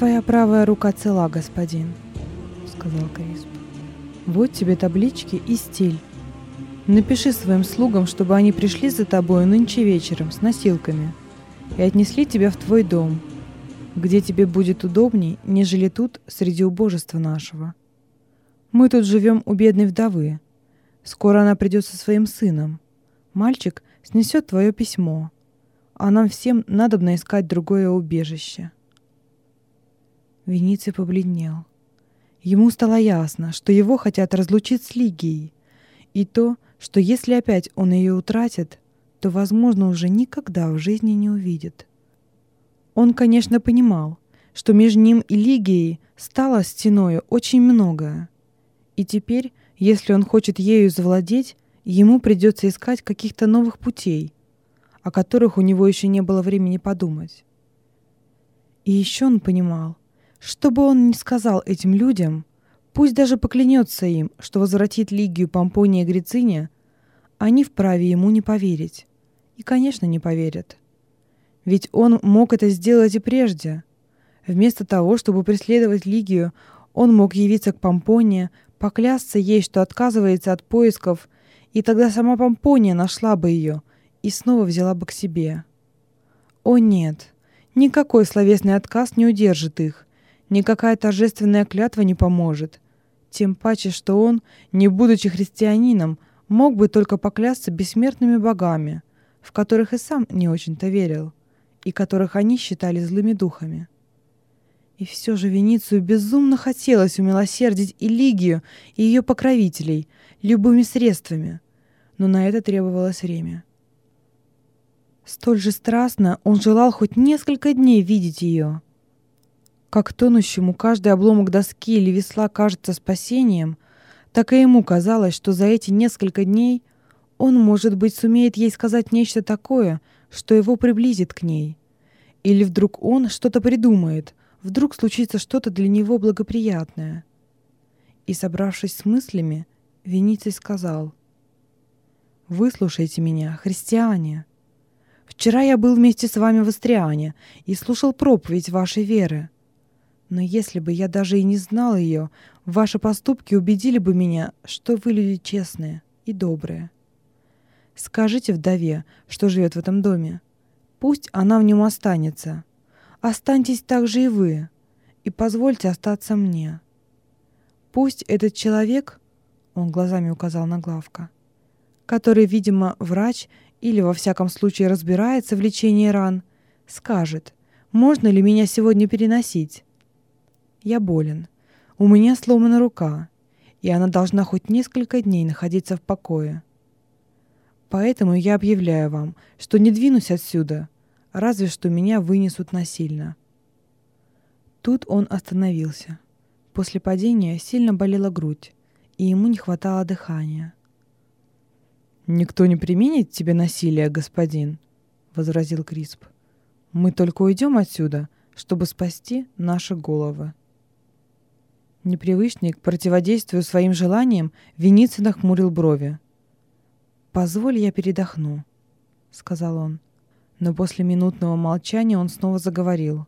«Твоя правая рука цела, господин», — сказал Крисп. «Вот тебе таблички и стиль. Напиши своим слугам, чтобы они пришли за тобой нынче вечером с носилками и отнесли тебя в твой дом, где тебе будет удобней, нежели тут, среди убожества нашего. Мы тут живем у бедной вдовы. Скоро она придет со своим сыном. Мальчик снесет твое письмо, а нам всем надобно искать другое убежище». Вениций побледнел. Ему стало ясно, что его хотят разлучить с Лигией, и то, что если опять он ее утратит, то, возможно, уже никогда в жизни не увидит. Он, конечно, понимал, что между ним и Лигией стало стеною очень многое, и теперь, если он хочет ею завладеть, ему придется искать каких-то новых путей, о которых у него еще не было времени подумать. И еще он понимал, что бы он ни сказал этим людям, пусть даже поклянется им, что возвратит Лигию Помпонии Грицине, они вправе ему не поверить. И, конечно, не поверят. Ведь он мог это сделать и прежде. Вместо того, чтобы преследовать Лигию, он мог явиться к Помпонии, поклясться ей, что отказывается от поисков, и тогда сама Помпония нашла бы ее и снова взяла бы к себе. О нет, никакой словесный отказ не удержит их, никакая торжественная клятва не поможет. Тем паче, что он, не будучи христианином, мог бы только поклясться бессмертными богами, в которых и сам не очень-то верил, и которых они считали злыми духами. И все же Веницию безумно хотелось умилосердить и Лигию, и ее покровителей любыми средствами, но на это требовалось время. Столь же страстно он желал хоть несколько дней видеть ее. Как тонущему каждый обломок доски или весла кажется спасением, так и ему казалось, что за эти несколько дней он, может быть, сумеет ей сказать нечто такое, что его приблизит к ней. Или вдруг он что-то придумает, вдруг случится что-то для него благоприятное. И, собравшись с мыслями, Вениций сказал: «Выслушайте меня, христиане. Вчера я был вместе с вами в Астриане и слушал проповедь вашей веры. Но если бы я даже и не знал ее, ваши поступки убедили бы меня, что вы люди честные и добрые. Скажите вдове, что живет в этом доме. Пусть она в нем останется. Останьтесь также и вы, и позвольте остаться мне. Пусть этот человек, — он глазами указал на Главка, который, видимо, врач или во всяком случае разбирается в лечении ран, скажет, можно ли меня сегодня переносить. Я болен, у меня сломана рука, и она должна хоть несколько дней находиться в покое. Поэтому я объявляю вам, что не двинусь отсюда, разве что меня вынесут насильно». Тут он остановился. После падения сильно болела грудь, и ему не хватало дыхания. «Никто не применит тебе насилие, господин», — возразил Крисп. «Мы только уйдем отсюда, чтобы спасти наши головы». Непривычный к противодействию своим желаниям, Вениций нахмурил брови. «Позволь, я передохну», — сказал он. Но после минутного молчания он снова заговорил.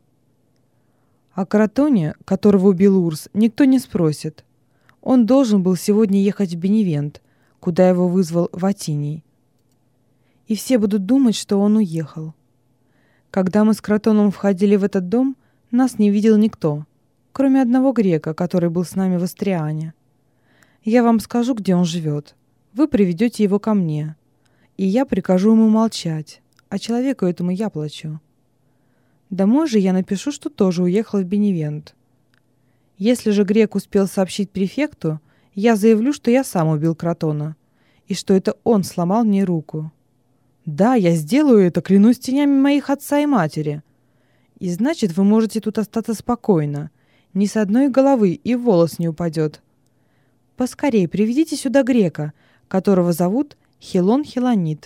«О Кротоне, которого убил Урс, никто не спросит. Он должен был сегодня ехать в Беневент, куда его вызвал Ватиний. И все будут думать, что он уехал. Когда мы с Кротоном входили в этот дом, нас не видел никто, кроме одного грека, который был с нами в Астриане. Я вам скажу, где он живет. Вы приведете его ко мне, и я прикажу ему молчать, а человеку этому я плачу. Домой же я напишу, что тоже уехал в Беневент. Если же грек успел сообщить префекту, я заявлю, что я сам убил Кротона, и что это он сломал мне руку. Да, я сделаю это, клянусь тенями моих отца и матери. И значит, вы можете тут остаться спокойно. Ни с одной головы и волос не упадет. Поскорей приведите сюда грека, которого зовут Хилон Хилонит».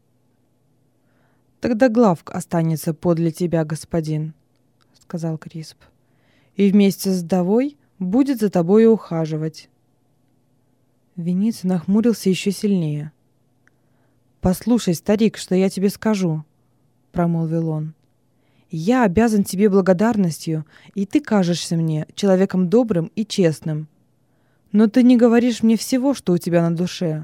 «Тогда Главк останется подле тебя, господин», — сказал Крисп, «и вместе с вдовой будет за тобой ухаживать». Вениций нахмурился еще сильнее. «Послушай, старик, что я тебе скажу», — промолвил он. Я обязан тебе благодарностью, и ты кажешься мне человеком добрым и честным. Но ты не говоришь мне всего, что у тебя на душе.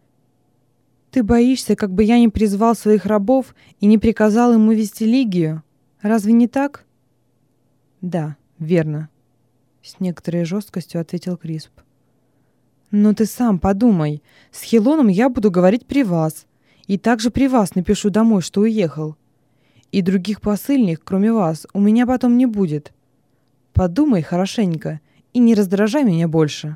Ты боишься, как бы я не призвал своих рабов и не приказал ему вести Лигию? Разве не так?» «Да, верно», — с некоторой жесткостью ответил Крисп. «Но ты сам подумай. С Хелоном я буду говорить при вас. И также при вас напишу домой, что уехал. И других посыльных, кроме вас, у меня потом не будет. Подумай хорошенько и не раздражай меня больше».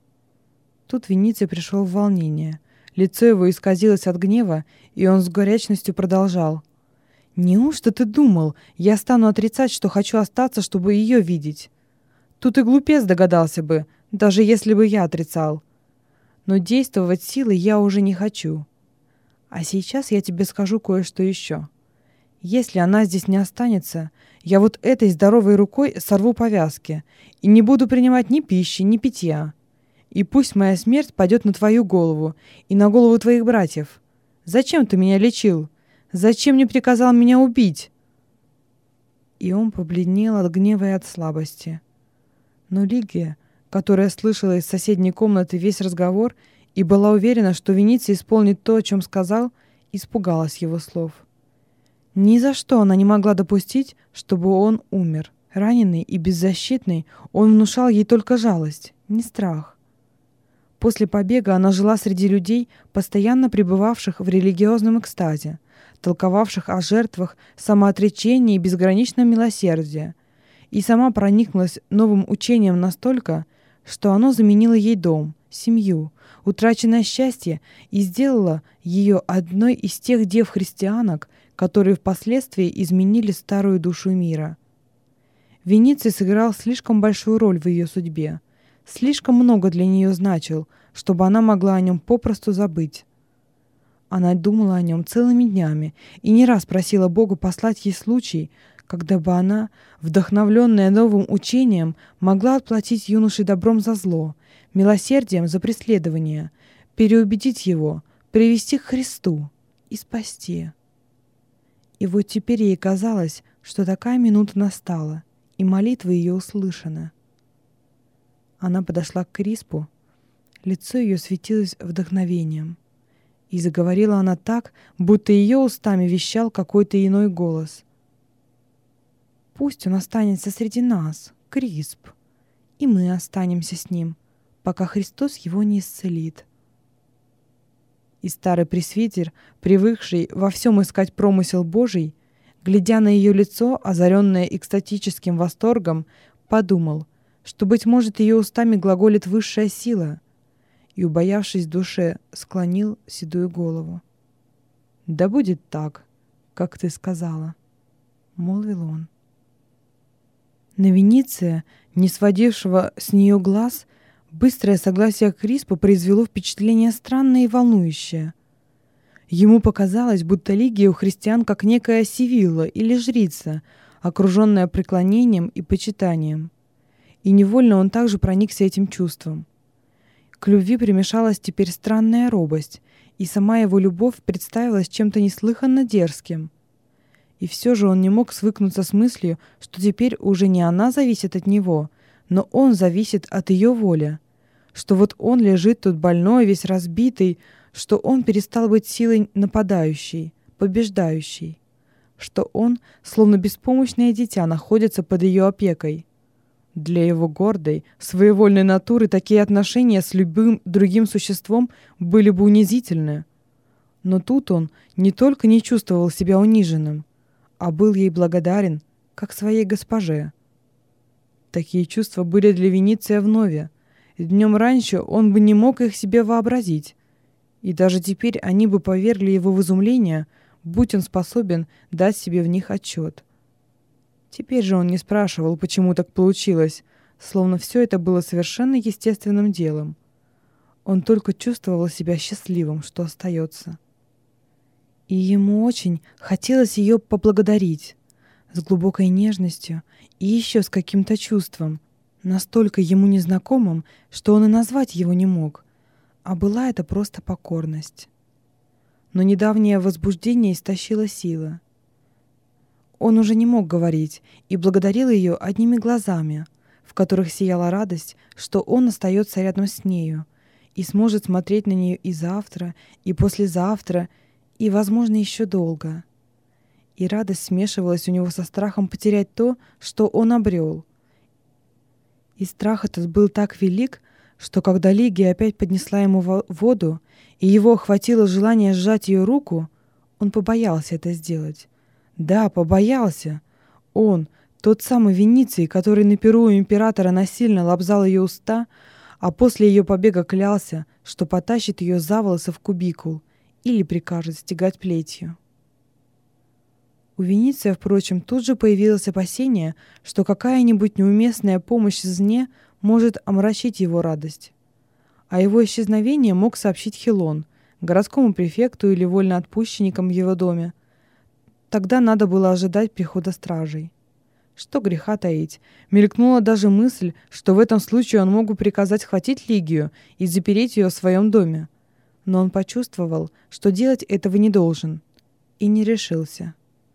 Тут Вениций пришел в волнение. Лицо его исказилось от гнева, и он с горячностью продолжал. «Неужто ты думал, я стану отрицать, что хочу остаться, чтобы ее видеть? Тут и глупец догадался бы, даже если бы я отрицал. Но действовать силой я уже не хочу. А сейчас я тебе скажу кое-что еще. Если она здесь не останется, я вот этой здоровой рукой сорву повязки и не буду принимать ни пищи, ни питья. И пусть моя смерть падет на твою голову и на голову твоих братьев. Зачем ты меня лечил? Зачем не приказал меня убить?» И он побледнел от гнева и от слабости. Но Лигия, которая слышала из соседней комнаты весь разговор и была уверена, что Вениций исполнит то, о чем сказал, испугалась его слов. Ни за что она не могла допустить, чтобы он умер. Раненый и беззащитный, он внушал ей только жалость, не страх. После побега она жила среди людей, постоянно пребывавших в религиозном экстазе, толковавших о жертвах, самоотречении и безграничном милосердии, и сама проникнулась новым учением настолько, что оно заменило ей дом, семью, утраченное счастье и сделало ее одной из тех дев-христианок, которые впоследствии изменили старую душу мира. Вениций сыграл слишком большую роль в ее судьбе, слишком много для нее значил, чтобы она могла о нем попросту забыть. Она думала о нем целыми днями и не раз просила Бога послать ей случай, когда бы она, вдохновленная новым учением, могла отплатить юноше добром за зло, милосердием за преследование, переубедить его, привести к Христу и спасти. И вот теперь ей казалось, что такая минута настала, и молитва ее услышана. Она подошла к Криспу, лицо ее светилось вдохновением. И заговорила она так, будто ее устами вещал какой-то иной голос. «Пусть он останется среди нас, Крисп, и мы останемся с ним, пока Христос его не исцелит». И старый пресвитер, привыкший во всем искать промысел Божий, глядя на ее лицо, озаренное экстатическим восторгом, подумал, что, быть может, ее устами глаголит высшая сила, и, убоявшись в душе, склонил седую голову. «Да будет так, как ты сказала», — молвил он. На Вениция, не сводившего с нее глаз, быстрое согласие Криспа произвело впечатление странное и волнующее. Ему показалось, будто Лигия у христиан как некая Сивилла или жрица, окруженная преклонением и почитанием. И невольно он также проникся этим чувством. К любви примешалась теперь странная робость, и сама его любовь представилась чем-то неслыханно дерзким. И все же он не мог свыкнуться с мыслью, что теперь уже не она зависит от него, но он зависит от ее воли, что вот он лежит тут больной, весь разбитый, что он перестал быть силой нападающей, побеждающей, что он, словно беспомощное дитя, находится под ее опекой. Для его гордой, своевольной натуры такие отношения с любым другим существом были бы унизительны. Но тут он не только не чувствовал себя униженным, а был ей благодарен, как своей госпоже. Такие чувства были для Вениция вновь. Днем раньше он бы не мог их себе вообразить, и даже теперь они бы повергли его в изумление, будь он способен дать себе в них отчет. Теперь же он не спрашивал, почему так получилось, словно все это было совершенно естественным делом. Он только чувствовал себя счастливым, что остается. И ему очень хотелось ее поблагодарить с глубокой нежностью и еще с каким-то чувством, настолько ему незнакомым, что он и назвать его не мог, а была это просто покорность. Но недавнее возбуждение истощило силы. Он уже не мог говорить и благодарил ее одними глазами, в которых сияла радость, что он остается рядом с нею и сможет смотреть на нее и завтра, и послезавтра, и, возможно, еще долго. И радость смешивалась у него со страхом потерять то, что он обрел. И страх этот был так велик, что когда Лигия опять поднесла ему воду, и его охватило желание сжать ее руку, он побоялся это сделать. Да, побоялся. Он, тот самый Вениций, который на перу у императора насильно лобзал ее уста, а после ее побега клялся, что потащит ее за волосы в кубикул или прикажет стегать плетью. У Вениция, впрочем, тут же появилось опасение, что какая-нибудь неуместная помощь извне может омрачить его радость. О его исчезновении мог сообщить Хилон, городскому префекту или вольноотпущенникам в его доме. Тогда надо было ожидать прихода стражей. Что греха таить, мелькнула даже мысль, что в этом случае он мог бы приказать схватить Лигию и запереть ее в своем доме. Но он почувствовал, что делать этого не должен, и не решился.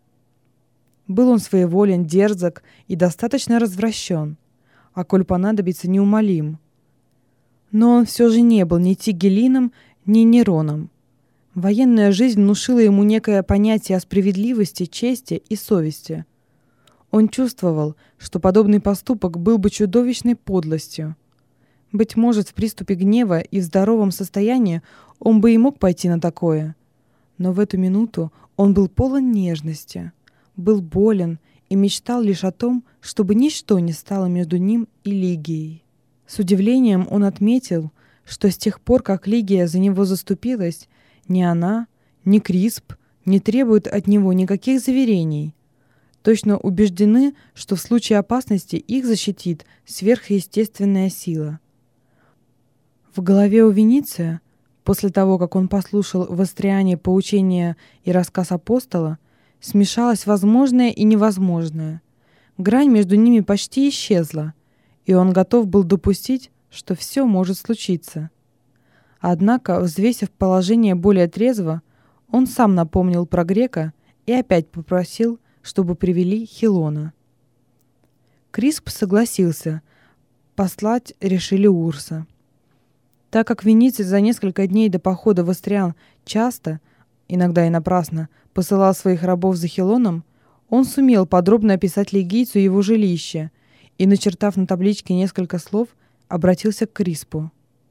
Был он своеволен, дерзок и достаточно развращен, а коль понадобится, неумолим. Но он все же не был ни Тигелином, ни Нероном. Военная жизнь внушила ему некое понятие о справедливости, чести и совести. Он чувствовал, что подобный поступок был бы чудовищной подлостью. Быть может, в приступе гнева и в здоровом состоянии он бы и мог пойти на такое. Но в эту минуту он был полон нежности, был болен и мечтал лишь о том, чтобы ничто не стало между ним и Лигией. С удивлением он отметил, что с тех пор, как Лигия за него заступилась, ни она, ни Крисп не требуют от него никаких заверений. Точно убеждены, что в случае опасности их защитит сверхъестественная сила. В голове у Вениция, после того, как он послушал в Астриане поучение и рассказ апостола, смешалось возможное и невозможное. Грань между ними почти исчезла, и он готов был допустить, что все может случиться. Однако, взвесив положение более трезво, он сам напомнил про грека и опять попросил, чтобы привели Хилона. Крисп согласился, послать решили Урса. Так как Вениций за несколько дней до похода в Астриан часто, иногда и напрасно, посылал своих рабов за Хилоном, он сумел подробно описать лигийцу его жилище и, начертав на табличке несколько слов, обратился к Криспу.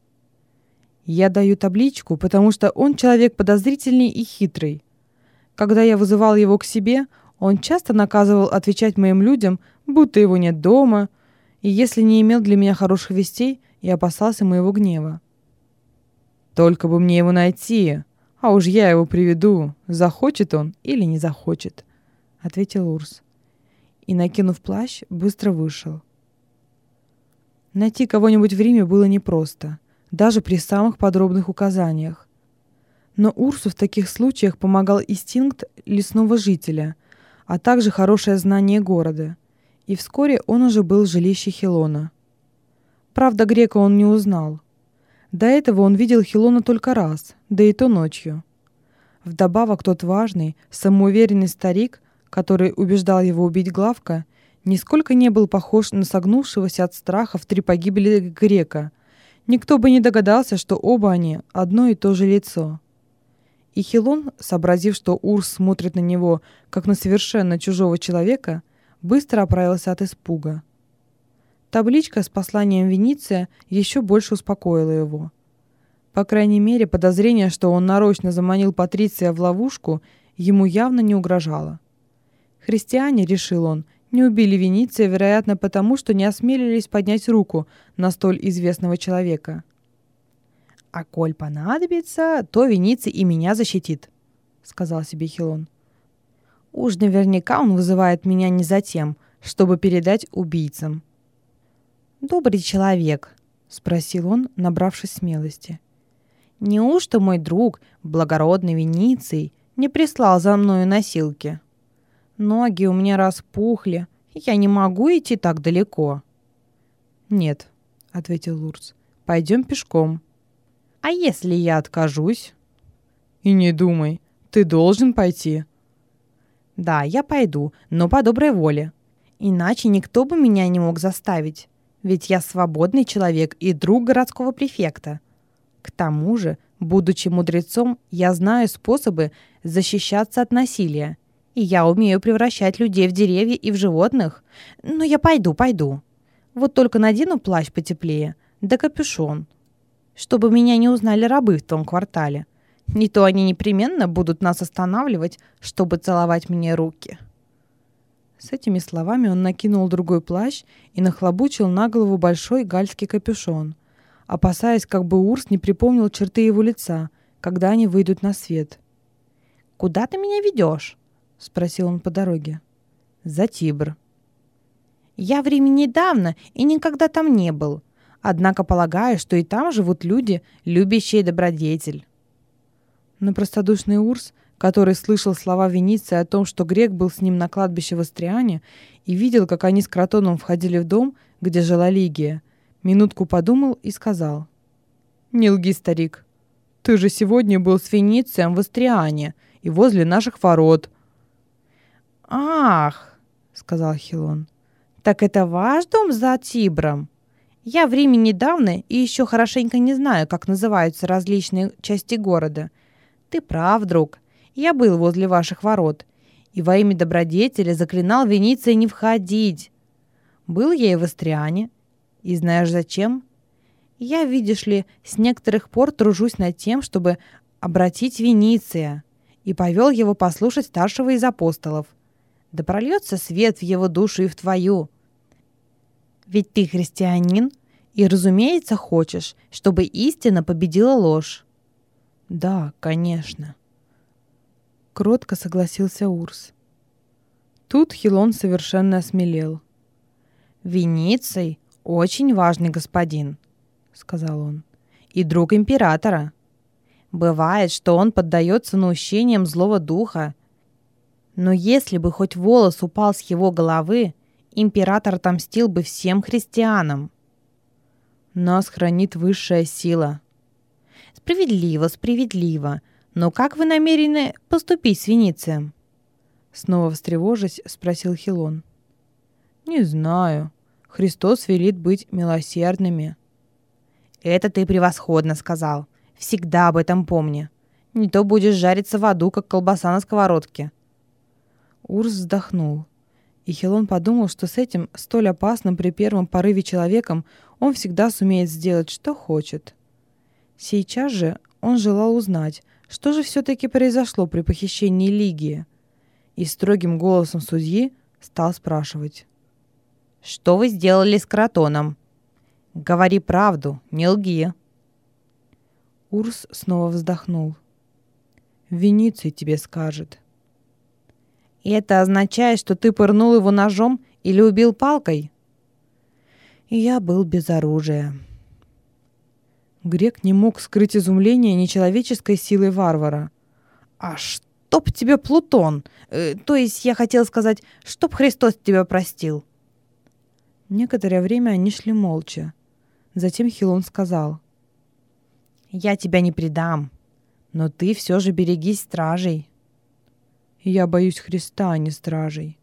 «Я даю табличку, потому что он человек подозрительный и хитрый. Когда я вызывал его к себе, он часто наказывал отвечать моим людям, будто его нет дома, и если не имел для меня хороших вестей, я опасался моего гнева. Только бы мне его найти, а уж я его приведу, захочет он или не захочет», — ответил Урс. И, накинув плащ, быстро вышел. Найти кого-нибудь в Риме было непросто, даже при самых подробных указаниях. Но Урсу в таких случаях помогал инстинкт лесного жителя, а также хорошее знание города, и вскоре он уже был в жилище Хилона. Правда, грека он не узнал. До этого он видел Хилона только раз, да и то ночью. Вдобавок тот важный, самоуверенный старик, который убеждал его убить Главка, нисколько не был похож на согнувшегося от страха в 3 погибели грека. Никто бы не догадался, что оба они одно и то же лицо. И Хилон, сообразив, что Урс смотрит на него, как на совершенно чужого человека, быстро оправился от испуга. Табличка с посланием Вениция еще больше успокоила его. По крайней мере, подозрение, что он нарочно заманил Патриция в ловушку, ему явно не угрожало. Христиане, решил он, не убили Вениция, вероятно, потому, что не осмелились поднять руку на столь известного человека. «А коль понадобится, то Вениций и меня защитит», — сказал себе Хилон. «Уж наверняка он вызывает меня не за тем, чтобы передать убийцам». «Добрый человек», — спросил он, набравшись смелости. «Неужто мой друг, благородный Вениций, не прислал за мною носилки? Ноги у меня распухли, я не могу идти так далеко». «Нет», — ответил Урс, — «пойдем пешком». «А если я откажусь?» «И не думай, ты должен пойти». Да, я пойду, но по доброй воле. Иначе никто бы меня не мог заставить. Ведь я свободный человек и друг городского префекта. К тому же, будучи мудрецом, я знаю способы защищаться от насилия. И я умею превращать людей в деревья и в животных. Но я пойду. Вот только надену плащ потеплее, да капюшон, чтобы меня не узнали рабы в том квартале. Не то они непременно будут нас останавливать, чтобы целовать мне руки». С этими словами он накинул другой плащ и нахлобучил на голову большой гальский капюшон, опасаясь, как бы Урс не припомнил черты его лица, когда они выйдут на свет. «Куда ты меня ведешь?» — спросил он по дороге. «За Тибр». «Я в Риме недавно и никогда там не был. Однако полагаю, что и там живут люди, любящие добродетель». Но простодушный Урс, который слышал слова Вениции о том, что грек был с ним на кладбище в Астриане и видел, как они с Кротоном входили в дом, где жила Лигия, минутку подумал и сказал: «Не лги, старик. Ты же сегодня был с Веницием в Астриане и возле наших ворот». «Ах!» — сказал Хилон. «Так это ваш дом за Тибром? Я в Риме недавно и еще хорошенько не знаю, как называются различные части города. Ты прав, друг. Я был возле ваших ворот и во имя добродетели заклинал Вениция не входить. Был я и в Астриане. И знаешь зачем? Я, видишь ли, с некоторых пор тружусь над тем, чтобы обратить Вениция, и повел его послушать старшего из апостолов. Да прольется свет в его душу и в твою. Ведь ты христианин и, разумеется, хочешь, чтобы истина победила ложь». «Да, конечно», — кротко согласился Урс. Тут Хилон совершенно осмелел. «Вениций — очень важный господин», — сказал он, — «и друг императора. Бывает, что он поддается наущениям злого духа. Но если бы хоть волос упал с его головы, император отомстил бы всем христианам». «Нас хранит высшая сила». «Справедливо, справедливо. Но как вы намерены поступить с Веницием?» Снова встревожись, спросил Хилон. «Не знаю. Христос велит быть милосердными». «Это ты превосходно сказал. Всегда об этом помни. Не то будешь жариться в аду, как колбаса на сковородке». Урс вздохнул. И Хилон подумал, что с этим столь опасным при первом порыве человеком он всегда сумеет сделать, что хочет. Сейчас же он желал узнать, что же все-таки произошло при похищении Лигии, и строгим голосом судьи стал спрашивать: «Что вы сделали с Кротоном? Говори правду, не лги». Урс снова вздохнул. «Вениций тебе скажет». «И это означает, что ты пырнул его ножом или убил палкой?» «И я был без оружия». Грек не мог скрыть изумление нечеловеческой силой варвара. «А чтоб тебе Плутон! То есть я хотел сказать, чтоб Христос тебя простил!» Некоторое время они шли молча. Затем Хилон сказал: «Я тебя не предам, но ты все же берегись стражей». «Я боюсь Христа, а не стражей».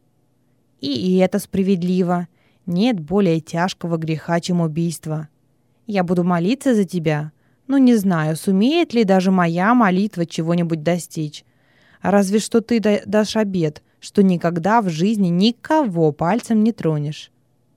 «И это справедливо. Нет более тяжкого греха, чем убийство. Я буду молиться за тебя, но не знаю, сумеет ли даже моя молитва чего-нибудь достичь. Разве что ты дашь обет, что никогда в жизни никого пальцем не тронешь».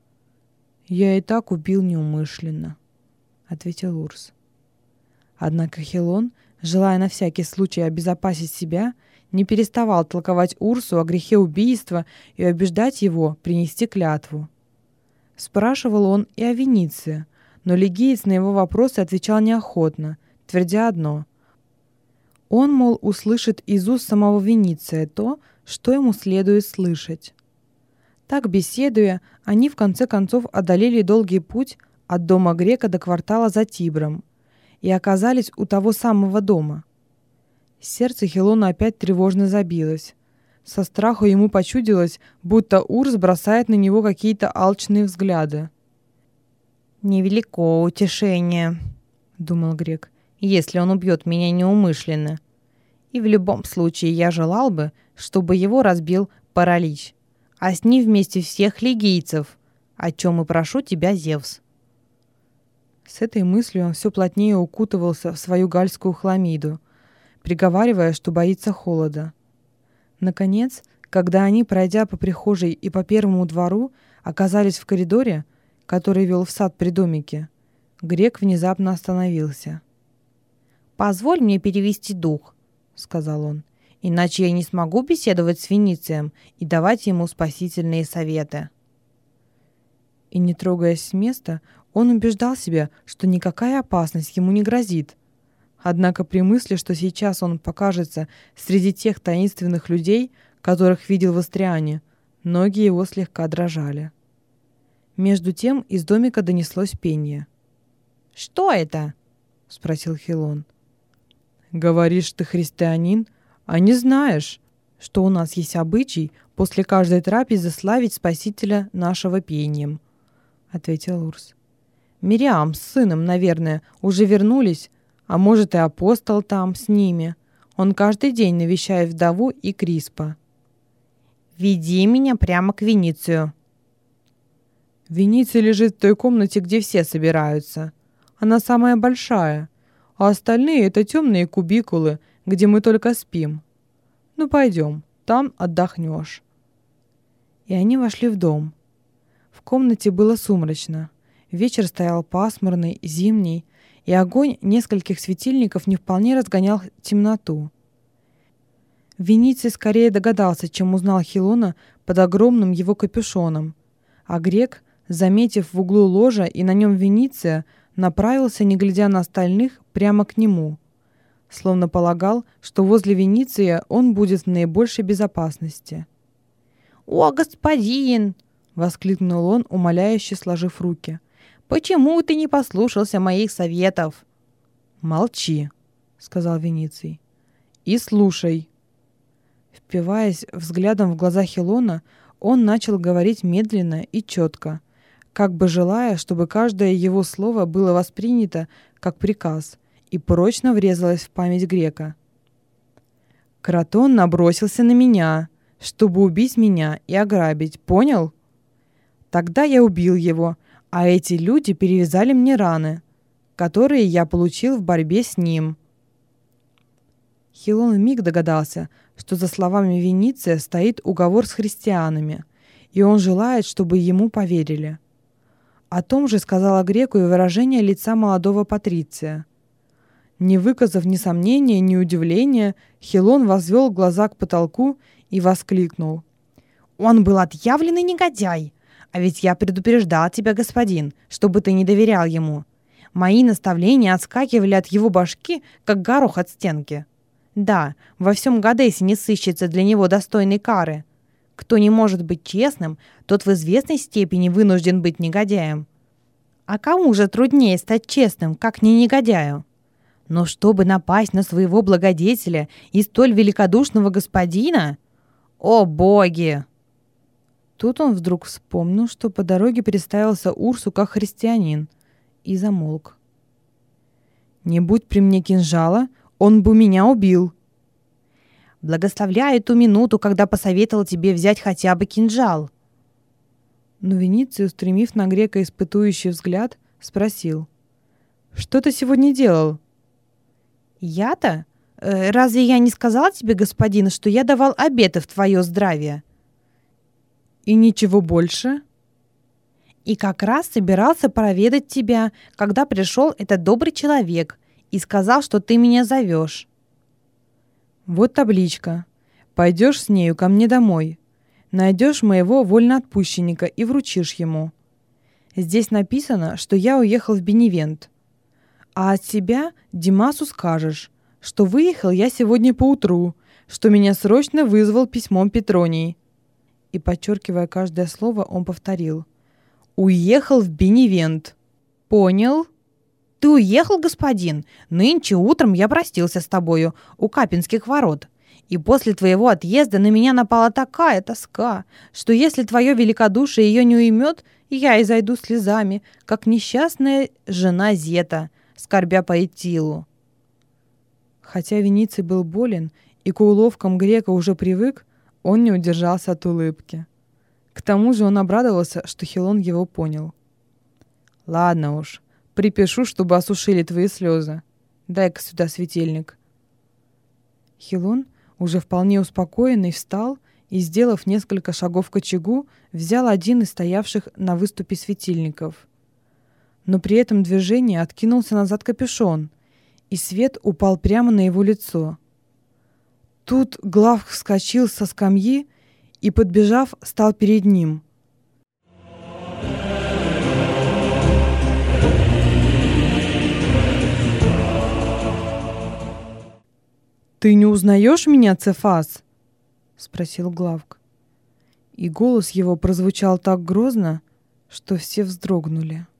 «Я и так убил неумышленно», — ответил Урс. Однако Хилон, желая на всякий случай обезопасить себя, не переставал толковать Урсу о грехе убийства и убеждать его принести клятву. Спрашивал он и о Вениции, но лигиец на его вопросы отвечал неохотно, твердя одно: он, мол, услышит из уст самого Вениция то, что ему следует слышать. Так, беседуя, они в конце концов одолели долгий путь от дома грека до квартала за Тибром и оказались у того самого дома. Сердце Хилона опять тревожно забилось. Со страху ему почудилось, будто Урс бросает на него какие-то алчные взгляды. «Невелико утешение», — думал грек, — «если он убьет меня неумышленно. И в любом случае я желал бы, чтобы его разбил паралич, а с ним вместе всех лигийцев, о чем и прошу тебя, Зевс». С этой мыслью он все плотнее укутывался в свою гальскую хламиду, приговаривая, что боится холода. Наконец, когда они, пройдя по прихожей и по первому двору, оказались в коридоре, который вел в сад при домике, грек внезапно остановился. «Позволь мне перевести дух», — сказал он, «иначе я не смогу беседовать с Веницием и давать ему спасительные советы». И, не трогаясь с места, он убеждал себя, что никакая опасность ему не грозит. Однако при мысли, что сейчас он покажется среди тех таинственных людей, которых видел в Астриане, ноги его слегка дрожали. Между тем из домика донеслось пение. «Что это?» — спросил Хилон. «Говоришь, ты христианин, а не знаешь, что у нас есть обычай после каждой трапезы славить Спасителя нашего пением», — ответил Урс. «Мириам с сыном, наверное, уже вернулись, а может и апостол там с ними. Он каждый день навещает вдову и Криспа». «Веди меня прямо к Веницию». «Вениций лежит в той комнате, где все собираются. Она самая большая, а остальные — это темные кубикулы, где мы только спим. Ну, пойдем, там отдохнешь». И они вошли в дом. В комнате было сумрачно. Вечер стоял пасмурный, зимний, и огонь нескольких светильников не вполне разгонял темноту. Вениций скорее догадался, чем узнал Хилона под огромным его капюшоном, а грек, заметив в углу ложа и на нем Вениция, направился, не глядя на остальных, прямо к нему, словно полагал, что возле Вениция он будет в наибольшей безопасности. «О, господин!» — воскликнул он, умоляюще сложив руки. «Почему ты не послушался моих советов?» «Молчи», — сказал Вениций, — «и слушай». Впиваясь взглядом в глаза Хилона, он начал говорить медленно и четко, как бы желая, чтобы каждое его слово было воспринято как приказ и прочно врезалось в память грека. «Кратон набросился на меня, чтобы убить меня и ограбить, понял? Тогда я убил его, а эти люди перевязали мне раны, которые я получил в борьбе с ним». Хилон вмиг догадался, что за словами Вениция стоит уговор с христианами, и он желает, чтобы ему поверили. О том же сказала греку и выражение лица молодого патриция. Не выказав ни сомнения, ни удивления, Хилон возвел глаза к потолку и воскликнул. «Он был отъявленный негодяй! А ведь я предупреждал тебя, господин, чтобы ты не доверял ему. Мои наставления отскакивали от его башки, как горох от стенки. Да, во всем Гадесе не сыщется для него достойной кары. Кто не может быть честным, тот в известной степени вынужден быть негодяем. А кому же труднее стать честным, как не негодяю? Но чтобы напасть на своего благодетеля и столь великодушного господина? О боги!» Тут он вдруг вспомнил, что по дороге представился Урсу как христианин, и замолк. «Не будь при мне кинжала, он бы меня убил». «Благословляю ту минуту, когда посоветовал тебе взять хотя бы кинжал». Но Вениций, устремив на грека испытующий взгляд, спросил: «Что ты сегодня делал?» «Я-то? Разве я не сказал тебе, господин, что я давал обеты в твое здравие?» «И ничего больше?» «И как раз собирался проведать тебя, когда пришел этот добрый человек и сказал, что ты меня зовешь». «Вот табличка. Пойдешь с нею ко мне домой. Найдешь моего вольноотпущенника и вручишь ему. Здесь написано, что я уехал в Беневент. А от себя Димасу скажешь, что выехал я сегодня поутру, что меня срочно вызвал письмом Петроний». И, подчеркивая каждое слово, он повторил: «Уехал в Беневент». «Понял?» «Ты уехал, господин? Нынче утром я простился с тобою у Капинских ворот. И после твоего отъезда на меня напала такая тоска, что если твое великодушие ее не уймет, я изойду слезами, как несчастная жена Зета, скорбя по Этилу». Хотя Вениций был болен и к уловкам грека уже привык, он не удержался от улыбки. К тому же он обрадовался, что Хилон его понял. «Ладно уж, припишу, чтобы осушили твои слезы. Дай-ка сюда светильник». Хилон, уже вполне успокоенный, встал и, сделав несколько шагов к очагу, взял один из стоявших на выступе светильников. Но при этом движении откинулся назад капюшон, и свет упал прямо на его лицо. Тут Глав вскочил со скамьи и, подбежав, стал перед ним. «Ты не узнаешь меня, Цефас?» — спросил Главк. И голос его прозвучал так грозно, что все вздрогнули.